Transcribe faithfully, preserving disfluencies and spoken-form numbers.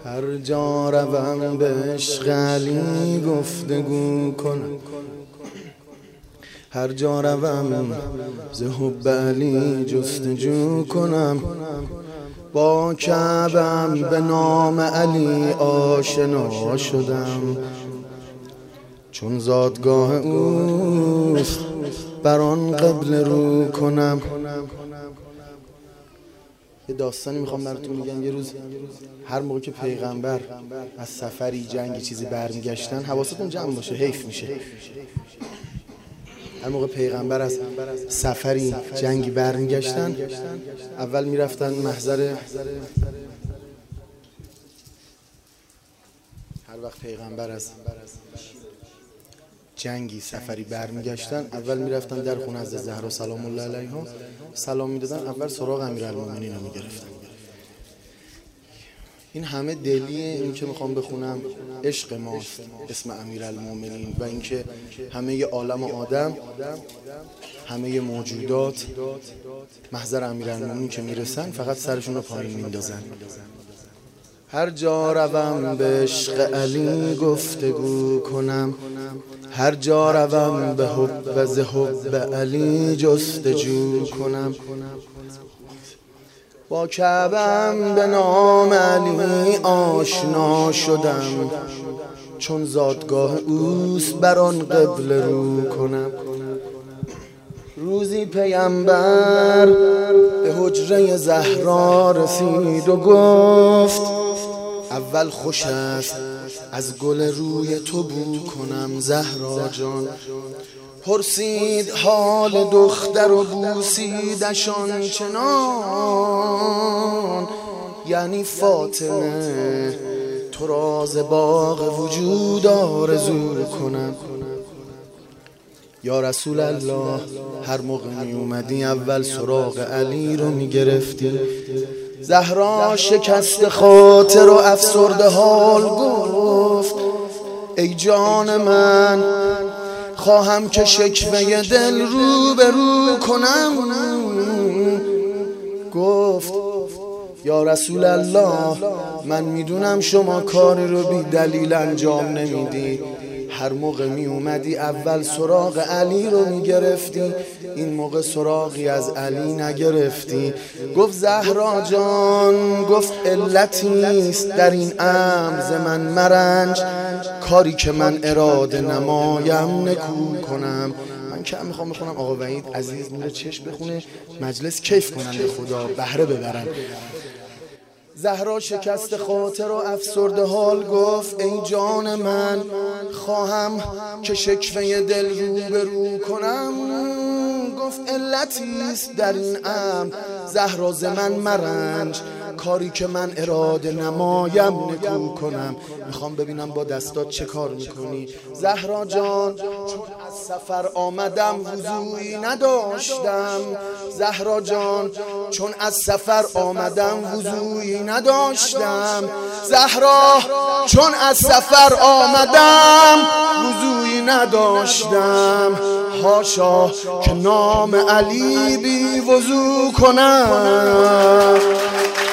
هر جا روم به عشق علی گفتگو کنم، هر جا روم ز حب علی جستجو کنم، با کعبم به نام علی آشنا شدم، چون زادگاه اوست بر آن قبله رو کنم. یه داستانی میخوام براتون میگم. یه روز هر موقع که پیغمبر از سفری جنگی چیزی برمیگشتن، حواستون جمع باشه، حیف میشه. هر موقع پیغمبر از سفری جنگی برمیگشتن، اول میرفتن محضر، هر وقت پیغمبر از جنگی سفری برمیگشتن اول میرفتن در خونه از زهرا سلام الله علیها سلام میدادن، اول سراغ امیرالمومنین رو میگرفتن. این همه دلیه این که میخوام بخونم عشق ماست، اسم امیرالمومنین، و اینکه همه عالم آدم، همه موجودات محضر امیرالمومنین که میرسن فقط سرشون رو پایین میندازن. هر جا روم به عشق علی گفتگو کنم، هر جا روم به حب و ز حب علی جستجو کنم، با کعبم به نام علی آشنا شدم، چون زادگاه اوست بر آن قبله رو کنم. روزی پیامبر به حجره زهرا رسید و گفت اول خوش است از گل روی تو بو کنم زهرا جان. پرسید حال دختر و بوسیدشان چنان، یعنی فاطمه تو راز باغ وجود آرزو کنم. یا رسول الله، هر موقع می اومدی اول سراغ علی رو می گرفتی. زهرا شکست خاطر و افسرده حال گفت ای جان من، خواهم که شکوه دل رو به رو کنم. گفت یا رسول الله، من میدونم شما کاری رو بی دلیل انجام نمیدی، هر موقع می اومدی اول سراغ علی رو می گرفتی، این موقع سراغی از علی نگرفتی. گفت زهرا جان، گفت علتیست در این امر ز من مرنج، کاری که من اراده نمایم نکو کنم. من که میخوام بخونم آقا وحید عزیز نور چشم بخونه، مجلس کیف کنن به خدا، بهره ببرن. زهرا شکست خاطر و افسرده حال گفت ای جان من، خواهم که شکوه دل رو به رو کنم. گفت علتیست در این امر زهرا ز من مرنج، کاری که من اراده نمایم نکو کنم. میخوام ببینم با دستات چه کار میکنی. زهرا جان، چون از سفر آمدم وضوئی نداشتم، زهرا جان چون از سفر آمدم وضوئی نداشتم، زهرا چون از سفر آمدم وضوئی نداشتم، حاشا که نام علی بی وضو کنم.